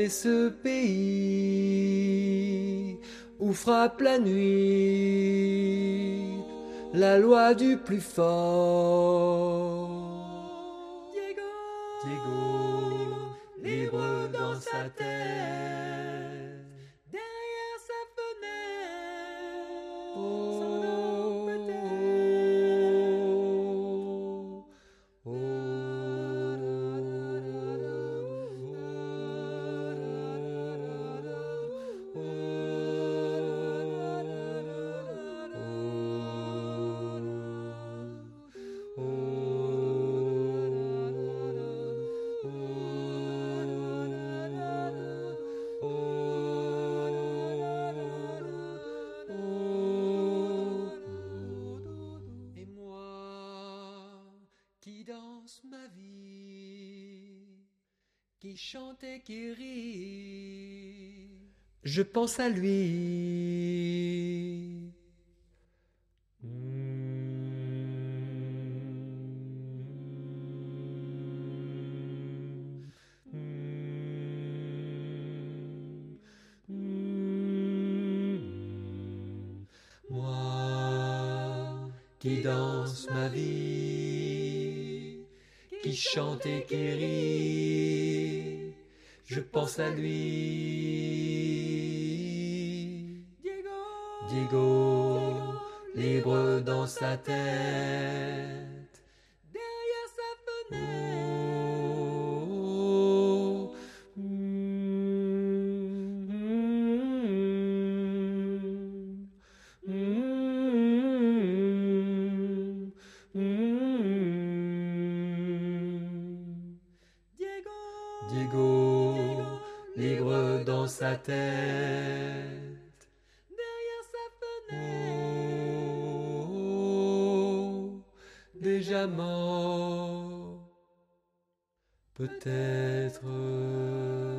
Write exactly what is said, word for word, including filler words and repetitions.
quitter ce pays où frappe la nuit la loi du plus fort. Diego, Diego, libre dans sa tête, derrière sa fenêtre, oh, s'endort peut-être. oh, Et moi qui danse ma vie, qui chante et qui rit, je pense à lui. Moi qui danse ma vie, qui chante et qui rit, je pense à lui. Diego, Diego, libre dans sa tête, derrière sa fenêtre, oh, mm, mm, mm, mm. Diego, Diego, libre dans sa tête, derrière sa fenêtre, oh, déjà mort, peut-être.